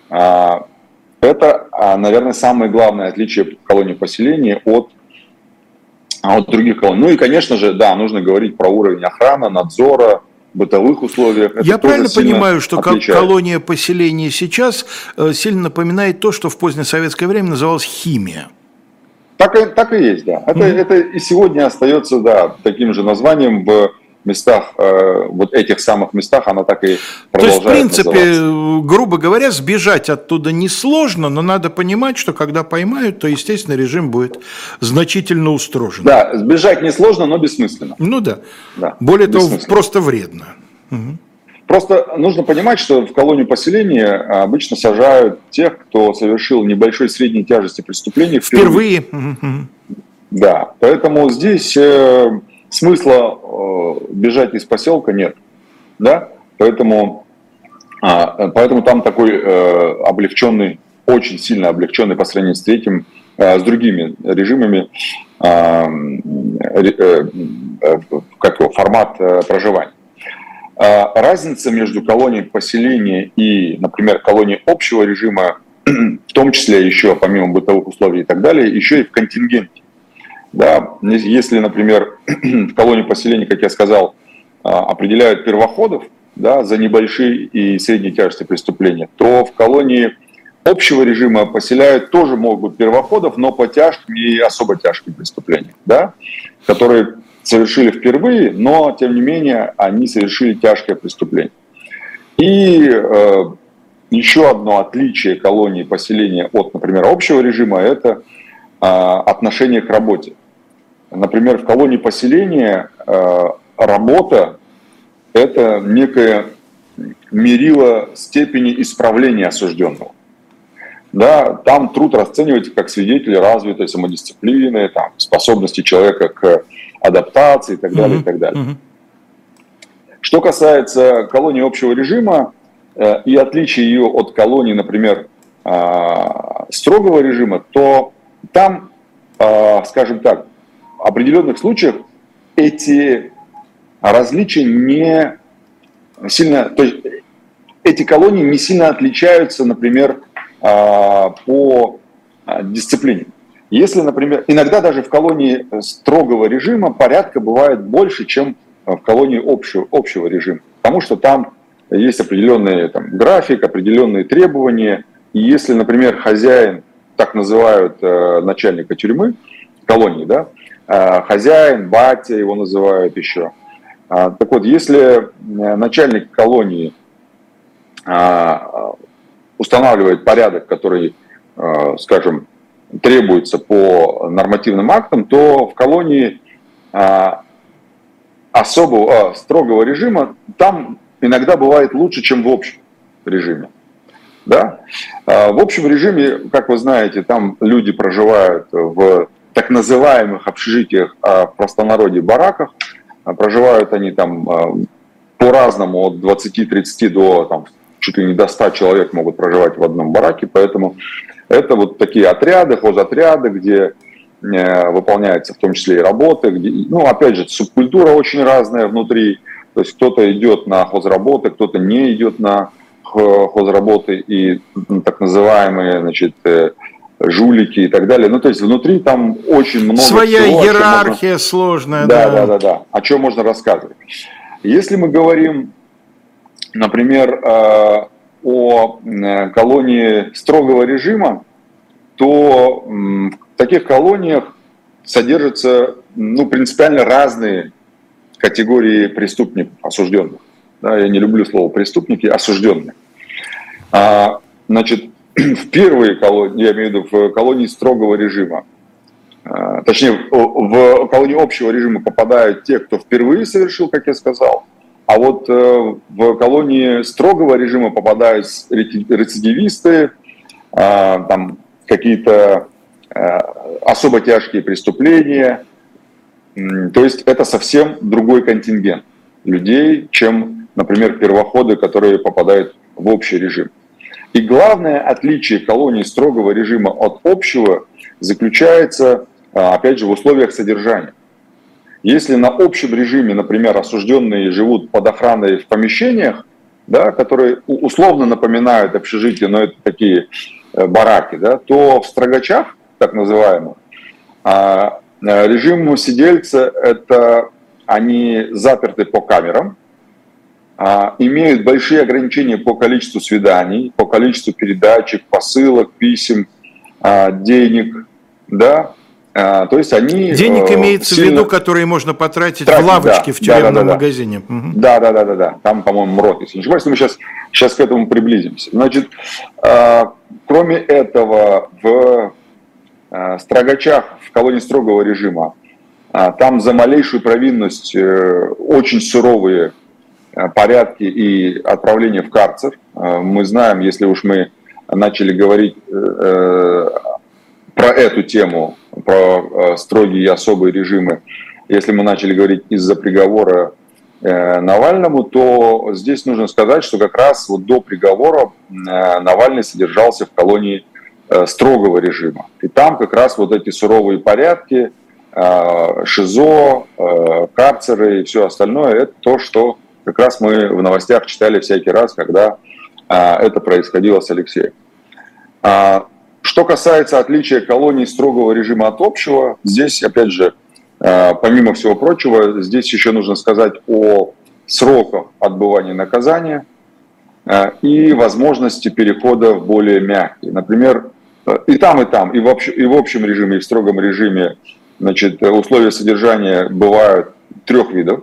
Это, наверное, самое главное отличие колонии поселения от других колоний. Ну и, конечно же, да, нужно говорить про уровень охраны, надзора, бытовых условиях. Я правильно понимаю, что колония поселения сейчас сильно напоминает то, что в позднее советское время называлось химия? Так и есть, да. Это и сегодня остается, да, таким же названием в местах, вот этих самых местах, она так и продолжает называться. То есть, в принципе, грубо говоря, сбежать оттуда несложно, но надо понимать, что когда поймают, то, естественно, режим будет значительно устрожен. Да, сбежать несложно, но бессмысленно. Ну да. Более того, просто вредно. Просто нужно понимать, что в колонию поселения обычно сажают тех, кто совершил небольшой средней тяжести преступления впервые. Да, поэтому здесь смысла бежать из поселка нет, да, поэтому там такой облегченный, очень сильно облегченный по сравнению с другими режимами, формат проживания. Разница между колонией поселения и, например, колонией общего режима, в том числе еще помимо бытовых условий и так далее, еще и в контингенте. Да, если, например, в колонии поселения, как я сказал, определяют первоходов, да, за небольшие и средней тяжести преступления, то в колонии общего режима поселяют тоже могут первоходов, но по тяжким и особо тяжким преступлениям, да, которые совершили впервые, но, тем не менее, они совершили тяжкое преступление. И еще одно отличие колонии поселения от, например, общего режима – это отношение к работе. Например, в колонии поселения работа – это некое мерило степени исправления осужденного. Да, там труд расценивается как свидетель развитой самодисциплины, там, способности человека к адаптации и так далее, и так далее. Что касается колонии общего режима и отличия ее от колонии, например, строгого режима, то там, скажем так, в определенных случаях эти различия не сильно, то есть эти колонии не сильно отличаются, например, по дисциплине. Если, например, иногда даже в колонии строгого режима порядка бывает больше, чем в колонии общего режима, потому что там есть определенный график, определенные требования, и если, например, хозяин, так называют начальника тюрьмы, колонии, да, хозяин, батя его называют еще. Так вот, если начальник колонии устанавливает порядок, который, скажем, требуется по нормативным актам, то в колонии особого, строгого режима там иногда бывает лучше, чем в общем режиме. Да? В общем режиме, как вы знаете, там люди проживают в так называемых общежитиях, в простонародье бараках. Проживают они там по-разному, от 20-30 до там, чуть ли не до 100 человек могут проживать в одном бараке, поэтому это вот такие отряды, хозотряды, где выполняются в том числе и работы, где, ну, опять же, субкультура очень разная внутри, то есть кто-то идет на хозработы, кто-то не идет на хозработы и так называемые, значит, жулики и так далее. Ну, то есть внутри там очень много своя всего, иерархия можно... сложная. Да. О чем можно рассказывать. Если мы говорим, например, о колонии строгого режима, то в таких колониях содержатся принципиально разные категории преступников, осужденных. Да, я не люблю слово преступники, осужденные. Значит, в первые колонии, я имею в виду в колонии строгого режима, точнее, в колонии общего режима попадают те, кто впервые совершил, как я сказал, а вот в колонии строгого режима попадают рецидивисты, там какие-то особо тяжкие преступления. То есть это совсем другой контингент людей, чем, например, первоходы, которые попадают в общий режим. И главное отличие колонии строгого режима от общего заключается, опять же, в условиях содержания. Если на общем режиме, например, осужденные живут под охраной в помещениях, да, которые условно напоминают общежитие, но это такие бараки, да, то в строгачах, так называемых, режим сидельца – это они заперты по камерам, имеют большие ограничения по количеству свиданий, по количеству передачек, посылок, писем, денег, да. То есть они денег имеется в виду, которые можно потратить в лавочке, в тюремном магазине. Да. Там, по-моему, МРОТ, если не ошибаюсь, но мы сейчас к этому приблизимся. Значит, кроме этого, в строгачах, в колонии строгого режима, там за малейшую провинность очень суровые порядки и отправление в карцер. Мы знаем, если уж мы начали говорить про эту тему, про строгие и особые режимы, если мы начали говорить из-за приговора Навальному, то здесь нужно сказать, что как раз вот до приговора Навальный содержался в колонии строгого режима. И там как раз вот эти суровые порядки, ШИЗО, карцеры и все остальное, это то, что как раз мы в новостях читали всякий раз, когда это происходило с Алексеем. Что касается отличия колонии строгого режима от общего, здесь, опять же, помимо всего прочего, здесь еще нужно сказать о сроках отбывания наказания. и возможности перехода в более мягкий. Например, и там, и в общем режиме, и в строгом режиме, значит, условия содержания бывают 3 видов.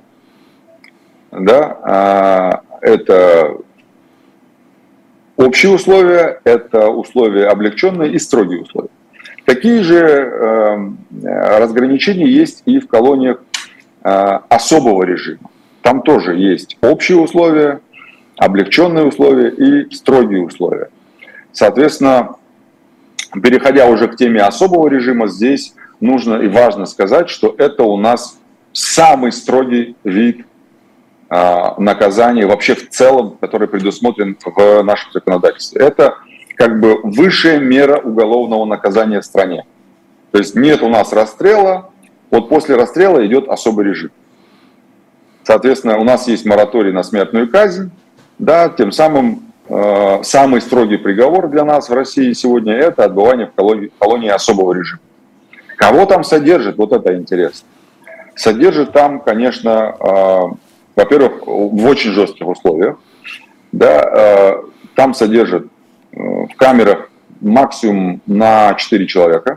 Да? Это общие условия, это условия облегченные и строгие условия. Такие же разграничения есть и в колониях особого режима. Там тоже есть общие условия, облегченные условия и строгие условия. Соответственно, переходя уже к теме особого режима, здесь нужно и важно сказать, что это у нас самый строгий вид наказания вообще в целом, который предусмотрен в нашем законодательстве. Это как бы высшая мера уголовного наказания в стране. То есть нет у нас расстрела, вот после расстрела идет особый режим. Соответственно, у нас есть мораторий на смертную казнь, да, тем самым самый строгий приговор для нас в России сегодня – это отбывание в колонии особого режима. Кого там содержит, вот это интересно. Содержит там, конечно, во-первых, в очень жестких условиях, да, там содержат в камерах максимум на 4 человека.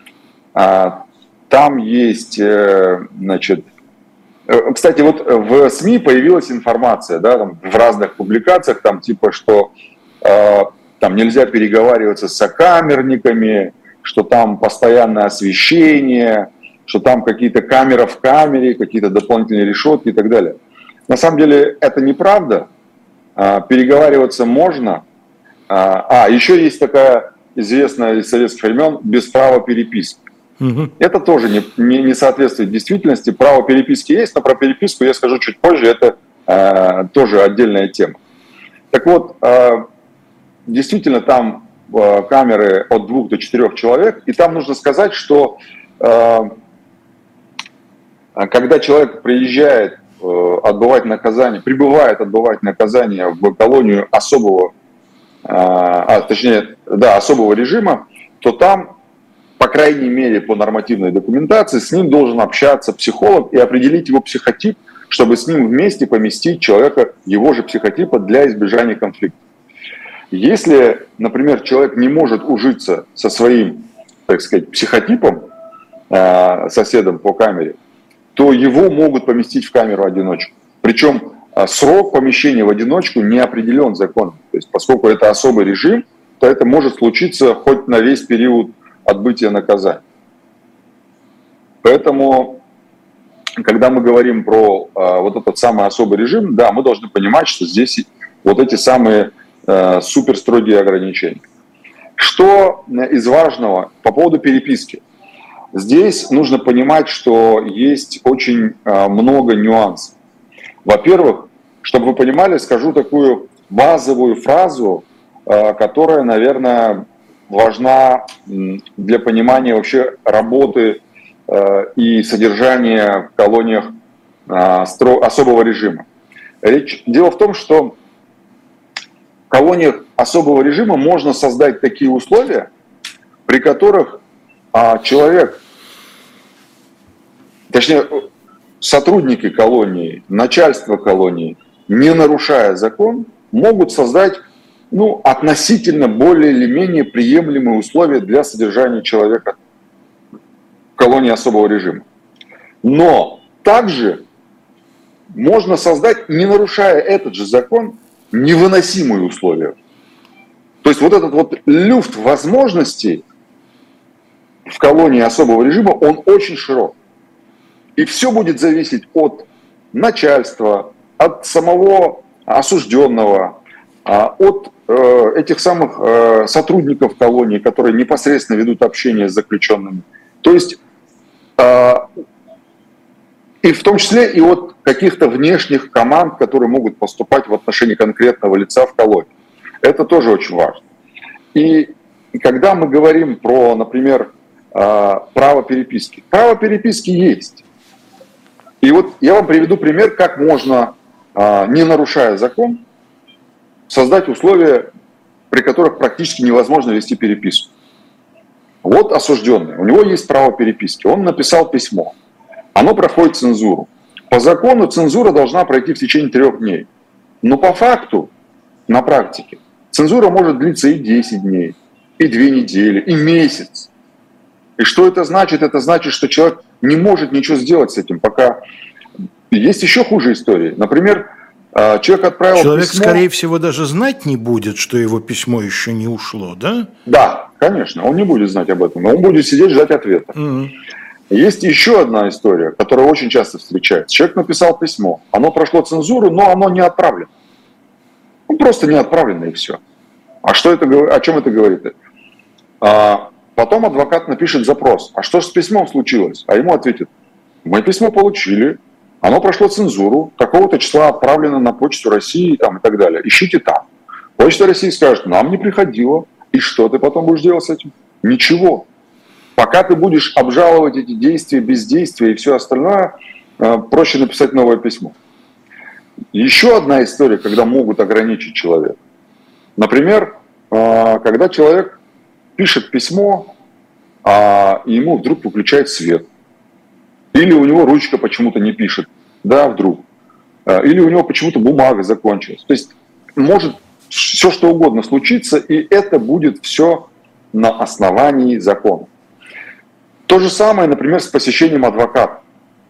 Там есть, значит, кстати, вот в СМИ появилась информация, да, там, в разных публикациях, там типа, что там нельзя переговариваться с сокамерниками, что там постоянное освещение, что там какие-то камеры в камере, какие-то дополнительные решетки и так далее. На самом деле это неправда. Переговариваться можно. Еще есть такая известная из советских времен без права переписки. Угу. Это тоже не соответствует действительности. Право переписки есть, но про переписку я скажу чуть позже. Это тоже отдельная тема. Так вот, действительно там камеры от 2 до 4 человек. И там нужно сказать, что когда человек приезжает отбывать наказание, прибывает отбывать наказание в колонию особого, особого режима, то там, по крайней мере, по нормативной документации, с ним должен общаться психолог и определить его психотип, чтобы с ним вместе поместить человека его же психотипа для избежания конфликта. Если, например, человек не может ужиться со своим, так сказать, психотипом, соседом по камере, то его могут поместить в камеру одиночку. Причем срок помещения в одиночку не определен законом. То есть, поскольку это особый режим, то это может случиться хоть на весь период отбытия наказания. Поэтому, когда мы говорим про вот этот самый особый режим, да, мы должны понимать, что здесь вот эти самые суперстрогие ограничения. Что из важного по поводу переписки? Здесь нужно понимать, что есть очень много нюансов. Во-первых, чтобы вы понимали, скажу такую базовую фразу, которая, наверное, важна для понимания вообще работы и содержания в колониях особого режима. Дело в том, что в колониях особого режима можно создать такие условия, при которых человек, точнее, сотрудники колонии, начальство колонии, не нарушая закон, могут создать относительно более или менее приемлемые условия для содержания человека в колонии особого режима. Но также можно создать, не нарушая этот же закон, невыносимые условия. То есть вот этот вот люфт возможностей в колонии особого режима, он очень широк. И все будет зависеть от начальства, от самого осужденного, от этих самых сотрудников колонии, которые непосредственно ведут общение с заключенными. То есть, и в том числе и от каких-то внешних команд, которые могут поступать в отношении конкретного лица в колонии. Это тоже очень важно. И когда мы говорим про, например, право переписки. Право переписки есть. И вот я вам приведу пример, как можно, не нарушая закон, создать условия, при которых практически невозможно вести переписку. Вот осужденный, у него есть право переписки, он написал письмо, оно проходит цензуру. По закону цензура должна пройти в течение 3 дней. Но по факту на практике. Цензура может длиться и 10 дней, и 2 недели, и месяц. И что это значит? Это значит, что человек не может ничего сделать с этим, пока... Есть еще хуже истории. Например, человек отправил Человек, письмо... скорее всего, даже знать не будет, что его письмо еще не ушло, да? Да, конечно, он не будет знать об этом, но он будет сидеть ждать ответа. Есть еще одна история, которая очень часто встречается. Человек написал письмо, оно прошло цензуру, но оно не отправлено. Ну, просто не отправлено, и все. А что это, о чем это говорит? Потом адвокат напишет запрос. А что же с письмом случилось? А ему ответят: мы письмо получили, оно прошло цензуру, такого-то числа отправлено на Почту России там, и так далее. Ищите там. Почта России скажет: нам не приходило. И что ты потом будешь делать с этим? Ничего. Пока ты будешь обжаловать эти действия, бездействия и все остальное, проще написать новое письмо. Еще одна история, когда могут ограничить человека. Например, когда человек пишет письмо, а ему вдруг выключает свет. Или у него ручка почему-то не пишет. Да, вдруг. Или у него почему-то бумага закончилась. То есть может все что угодно случиться, и это будет все на основании закона. То же самое, например, с посещением адвоката.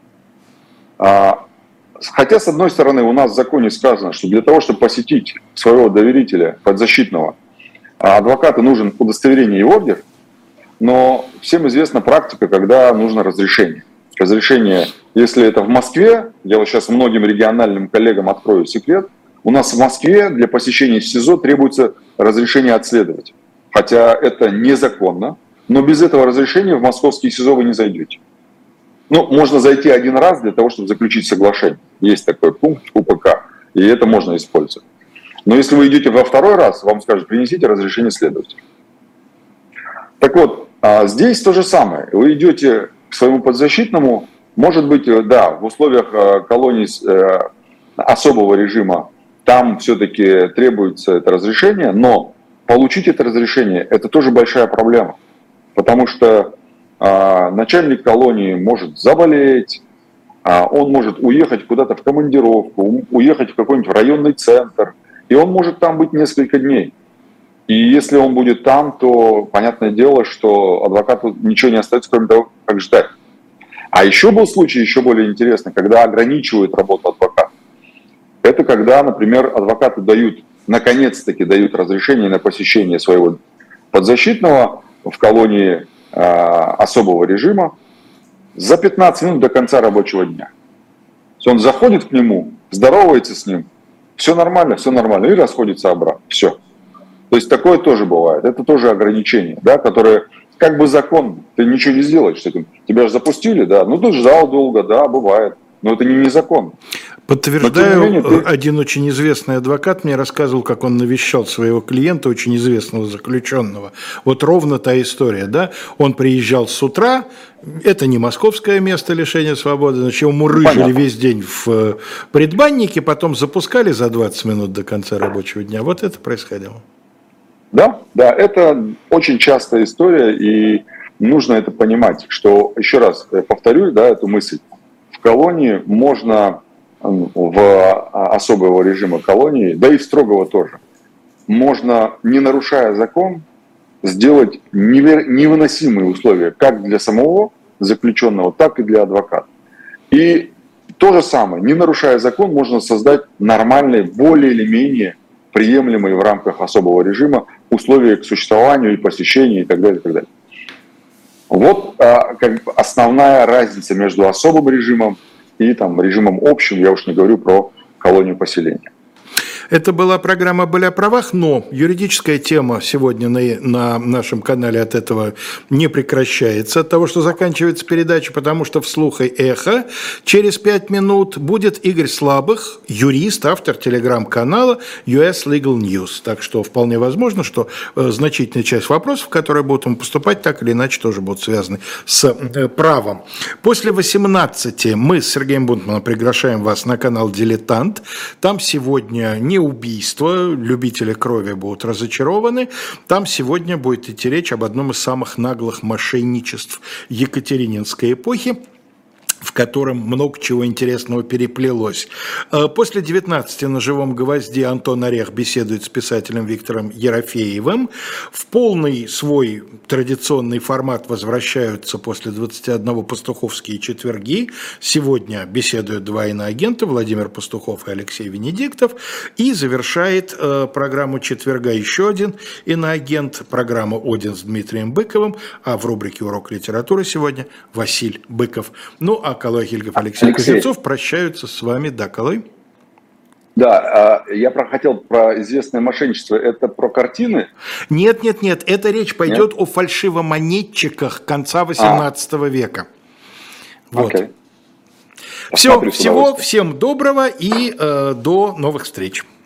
Хотя, с одной стороны, у нас в законе сказано, что для того, чтобы посетить своего доверителя, подзащитного, адвокату нужен удостоверение и ордер, но всем известна практика, когда нужно разрешение. Разрешение, если это в Москве, я вот сейчас многим региональным коллегам открою секрет, у нас в Москве для посещения СИЗО требуется разрешение от следователя. Хотя это незаконно, но без этого разрешения в московский СИЗО вы не зайдете. Ну, можно зайти один раз для того, чтобы заключить соглашение. Есть такой пункт УПК, и это можно использовать. Но если вы идете во второй раз, вам скажут: принесите разрешение следователя. Так вот, здесь то же самое. Вы идете к своему подзащитному, может быть, да, в условиях колоний особого режима, там все-таки требуется это разрешение, но получить это разрешение – это тоже большая проблема. Потому что начальник колонии может заболеть, он может уехать куда-то в командировку, уехать в какой-нибудь районный центр, и он может там быть несколько дней. И если он будет там, то понятное дело, что адвокату ничего не остается, кроме того, как ждать. А еще был случай, еще более интересный, когда ограничивают работу адвоката. Это когда, например, адвокаты дают, наконец-таки дают разрешение на посещение своего подзащитного в колонии особого режима за 15 минут до конца рабочего дня. То есть он заходит к нему, здоровается с ним, все нормально, и расходится обратно. Все. То есть такое тоже бывает. Это тоже ограничение, да, которое как бы закон, ты ничего не сделаешь с этим. Тебя же запустили, да, ну ты ждал долго, да, бывает. Но это не незаконно. Подтверждаю, один очень известный адвокат мне рассказывал, как он навещал своего клиента, очень известного заключенного. Вот ровно та история, да? Он приезжал с утра, это не московское место лишения свободы, значит, его мурыжили весь день в предбаннике, потом запускали за 20 минут до конца рабочего дня. Вот это происходило. Да, это очень частая история, и нужно это понимать, что, еще раз повторю, да, эту мысль. В колонии можно, в особого режима колонии, да и в строгого тоже, можно, не нарушая закон, сделать невыносимые условия как для самого заключенного, так и для адвоката. И то же самое, не нарушая закон, можно создать нормальные, более или менее приемлемые в рамках особого режима условия к существованию и посещению и так далее, и так далее. Вот как бы основная разница между особым режимом и там, режимом общим, я уж не говорю про колонию поселения. Это была программа «Были о правах», но юридическая тема сегодня на нашем канале от этого не прекращается, от того, что заканчивается передача, потому что вслух и эхо через 5 минут будет Игорь Слабых, юрист, автор телеграм-канала US Legal News. Так что вполне возможно, что значительная часть вопросов, которые будут ему поступать, так или иначе тоже будут связаны с правом. После 18 мы с Сергеем Бунтманом приглашаем вас на канал «Дилетант». Там сегодня не убийство, любители крови будут разочарованы. Там сегодня будет идти речь об одном из самых наглых мошенничеств Екатерининской эпохи. в котором много чего интересного переплелось. После 19 на «Живом гвозде» Антон Орех беседует с писателем Виктором Ерофеевым. В полный свой традиционный формат возвращаются после 21 пастуховские четверги. Сегодня беседуют два иноагента, Владимир Пастухов и Алексей Венедиктов. И завершает программу четверга еще один иноагент, программа «Один» с Дмитрием Быковым, а в рубрике «Урок литературы» сегодня Василь Быков. Ну, а Калой Хильгов, Алексей Кузнецов прощаются с вами. Да, Калой? Да, я хотел про известное мошенничество. Это про картины? Нет, это речь пойдет о фальшивомонетчиках конца XVIII века. Вот. Окей. Всего всем доброго и до новых встреч.